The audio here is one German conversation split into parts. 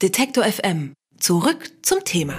Detektor FM. Zurück zum Thema.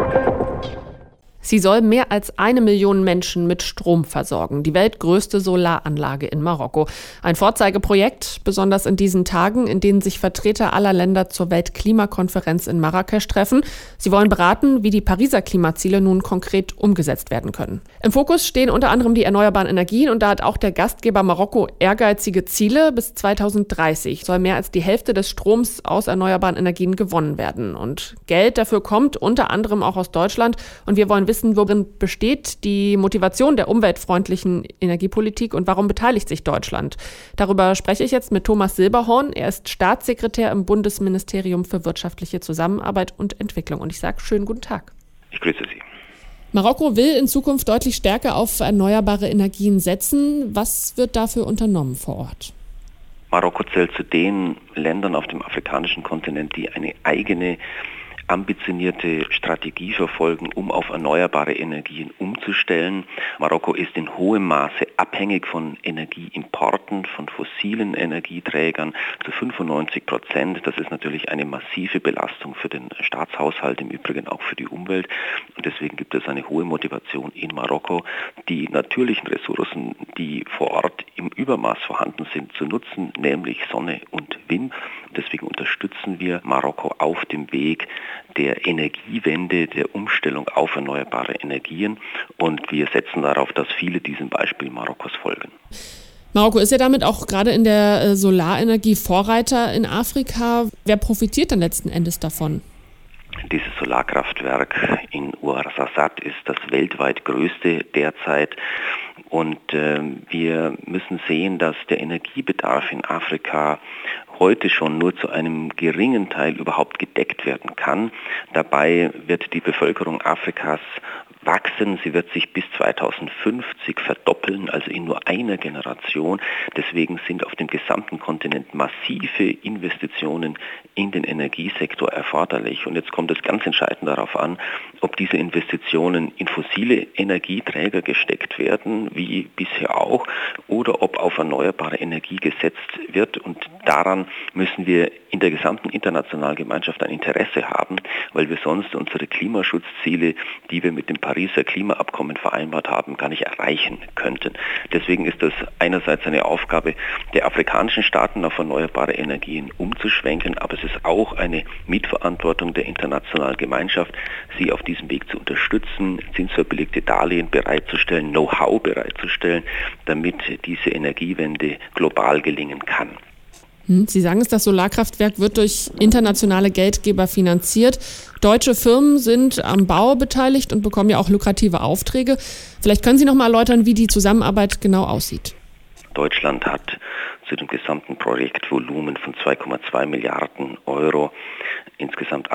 Sie soll mehr als 1 Million Menschen mit Strom versorgen. Die weltgrößte Solaranlage in Marokko. Ein Vorzeigeprojekt, besonders in diesen Tagen, in denen sich Vertreter aller Länder zur Weltklimakonferenz in Marrakesch treffen. Sie wollen beraten, wie die Pariser Klimaziele nun konkret umgesetzt werden können. Im Fokus stehen unter anderem die erneuerbaren Energien und da hat auch der Gastgeber Marokko ehrgeizige Ziele. Bis 2030 soll mehr als die Hälfte des Stroms aus erneuerbaren Energien gewonnen werden. Und Geld dafür kommt unter anderem auch aus Deutschland. Und wir wollen wissen, worin besteht die Motivation der umweltfreundlichen Energiepolitik und warum beteiligt sich Deutschland? Darüber spreche ich jetzt mit Thomas Silberhorn. Er ist Staatssekretär im Bundesministerium für wirtschaftliche Zusammenarbeit und Entwicklung. Und ich sage schönen guten Tag. Ich grüße Sie. Marokko will in Zukunft deutlich stärker auf erneuerbare Energien setzen. Was wird dafür unternommen vor Ort? Marokko zählt zu den Ländern auf dem afrikanischen Kontinent, die eine eigene ambitionierte Strategie verfolgen, um auf erneuerbare Energien umzustellen. Marokko ist in hohem Maße abhängig von Energieimporten, von fossilen Energieträgern zu 95%. Das ist natürlich eine massive Belastung für den Staatshaushalt, im Übrigen auch für die Umwelt. Und deswegen gibt es eine hohe Motivation in Marokko, die natürlichen Ressourcen, die vor Ort im Übermaß vorhanden sind, zu nutzen, nämlich Sonne und Wind. Deswegen unterstützen wir Marokko auf dem Weg der Energiewende, der Umstellung auf erneuerbare Energien, und wir setzen darauf, dass viele diesem Beispiel Marokkos folgen. Marokko ist ja damit auch gerade in der Solarenergie Vorreiter in Afrika. Wer profitiert dann letzten Endes davon? Dieses Solarkraftwerk in Ouarzazate ist das weltweit größte derzeit. Und wir müssen sehen, dass der Energiebedarf in Afrika heute schon nur zu einem geringen Teil überhaupt gedeckt werden kann. Dabei wird die Bevölkerung Afrikas wachsen. Sie wird sich bis 2050 verdoppeln, also in nur einer Generation. Deswegen sind auf dem gesamten Kontinent massive Investitionen in den Energiesektor erforderlich. Und jetzt kommt es ganz entscheidend darauf an, ob diese Investitionen in fossile Energieträger gesteckt werden, wie bisher auch, oder ob auf erneuerbare Energie gesetzt wird. Und daran müssen wir in der gesamten internationalen Gemeinschaft ein Interesse haben, weil wir sonst unsere Klimaschutzziele, die wir mit dem Pariser Klimaabkommen vereinbart haben, gar nicht erreichen könnten. Deswegen ist das einerseits eine Aufgabe der afrikanischen Staaten, auf erneuerbare Energien umzuschwenken, aber es ist auch eine Mitverantwortung der internationalen Gemeinschaft, sie auf diesem Weg zu unterstützen, zinsverbilligte Darlehen bereitzustellen, Know-how bereitzustellen, damit diese Energiewende global gelingen kann. Sie sagen es, das Solarkraftwerk wird durch internationale Geldgeber finanziert. Deutsche Firmen sind am Bau beteiligt und bekommen ja auch lukrative Aufträge. Vielleicht können Sie noch mal erläutern, wie die Zusammenarbeit genau aussieht. Deutschland hat zu dem gesamten Projektvolumen von 2,2 Milliarden Euro insgesamt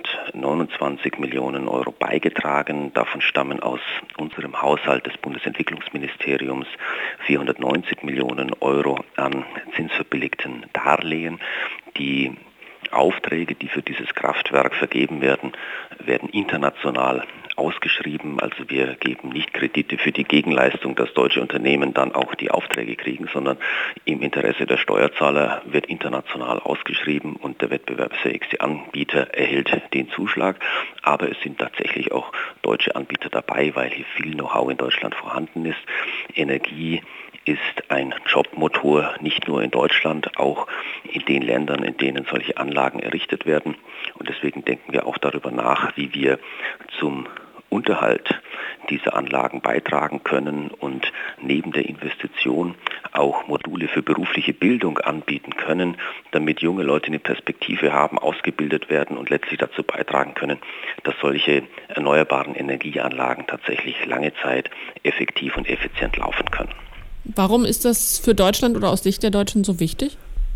829 Millionen Euro beigetragen. Davon stammen aus unserem Haushalt des Bundesentwicklungsministeriums 490 Millionen Euro an zinsverbilligten Darlehen. Die Aufträge, die für dieses Kraftwerk vergeben werden, werden international ausgeschrieben. Also wir geben nicht Kredite für die Gegenleistung, dass deutsche Unternehmen dann auch die Aufträge kriegen, sondern im Interesse der Steuerzahler wird international ausgeschrieben und der wettbewerbsfähigste Anbieter erhält den Zuschlag. Aber es sind tatsächlich auch deutsche Anbieter dabei, weil hier viel Know-how in Deutschland vorhanden ist. Energie ist ein Jobmotor, nicht nur in Deutschland, auch in den Ländern, in denen solche Anlagen errichtet werden. Und deswegen denken wir auch darüber nach, wie wir zum Unterhalt dieser Anlagen beitragen können und neben der Investition auch Module für berufliche Bildung anbieten können, damit junge Leute eine Perspektive haben, ausgebildet werden und letztlich dazu beitragen können, dass solche erneuerbaren Energieanlagen tatsächlich lange Zeit effektiv und effizient laufen können. Warum ist das für Deutschland oder aus Sicht der Deutschen so wichtig?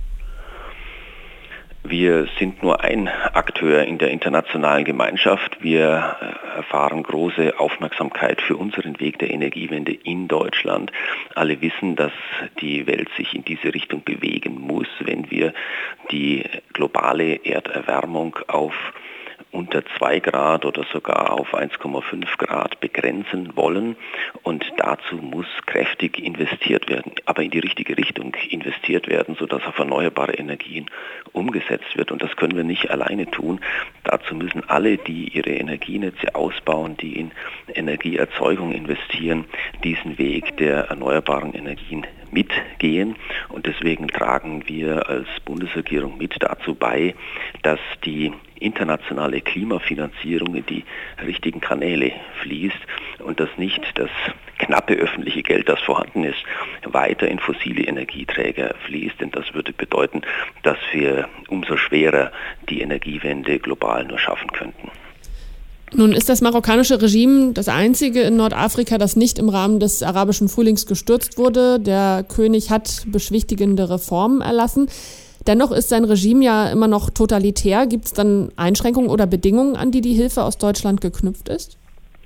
Wir sind nur ein Akteur in der internationalen Gemeinschaft. Wir erfahren große Aufmerksamkeit für unseren Weg der Energiewende in Deutschland. Alle wissen, dass die Welt sich in diese Richtung bewegen muss, wenn wir die globale Erderwärmung auf unter 2 Grad oder sogar auf 1,5 Grad begrenzen wollen. Und dazu muss kräftig investiert werden, aber in die richtige Richtung investiert werden, sodass auf erneuerbare Energien umgesetzt wird. Und das können wir nicht alleine tun. Dazu müssen alle, die ihre Energienetze ausbauen, die in Energieerzeugung investieren, diesen Weg der erneuerbaren Energien mitgehen. Und deswegen tragen wir als Bundesregierung mit dazu bei, dass die internationale Klimafinanzierung in die richtigen Kanäle fließt und dass nicht das knappe öffentliche Geld, das vorhanden ist, weiter in fossile Energieträger fließt. Denn das würde bedeuten, dass wir umso schwerer die Energiewende global nur schaffen könnten. Nun ist das marokkanische Regime das einzige in Nordafrika, das nicht im Rahmen des arabischen Frühlings gestürzt wurde. Der König hat beschwichtigende Reformen erlassen. Dennoch ist sein Regime ja immer noch totalitär. Gibt es dann Einschränkungen oder Bedingungen, an die die Hilfe aus Deutschland geknüpft ist?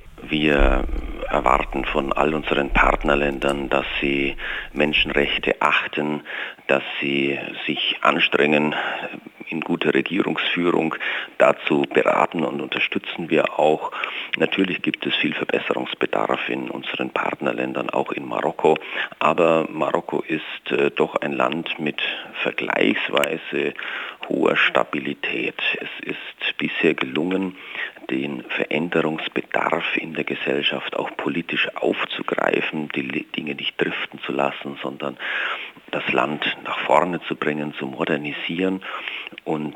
Wir erwarten von all unseren Partnerländern, dass sie Menschenrechte achten, dass sie sich anstrengen, in guter Regierungsführung. Dazu beraten und unterstützen wir auch. Natürlich gibt es viel Verbesserungsbedarf in unseren Partnerländern, auch in Marokko. Aber Marokko ist doch ein Land mit vergleichsweise hoher Stabilität. Es ist bisher gelungen, den Veränderungsbedarf in der Gesellschaft auch politisch aufzugreifen, die Dinge nicht driften zu lassen, sondern das Land nach vorne zu bringen, zu modernisieren. Und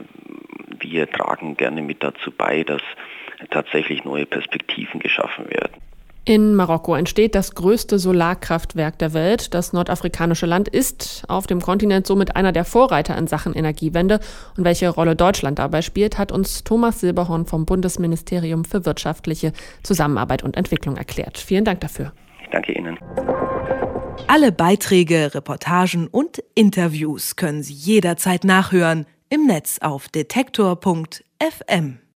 wir tragen gerne mit dazu bei, dass tatsächlich neue Perspektiven geschaffen werden. In Marokko entsteht das größte Solarkraftwerk der Welt. Das nordafrikanische Land ist auf dem Kontinent somit einer der Vorreiter in Sachen Energiewende. Und welche Rolle Deutschland dabei spielt, hat uns Thomas Silberhorn vom Bundesministerium für wirtschaftliche Zusammenarbeit und Entwicklung erklärt. Vielen Dank dafür. Ich danke Ihnen. Alle Beiträge, Reportagen und Interviews können Sie jederzeit nachhören im Netz auf detektor.fm.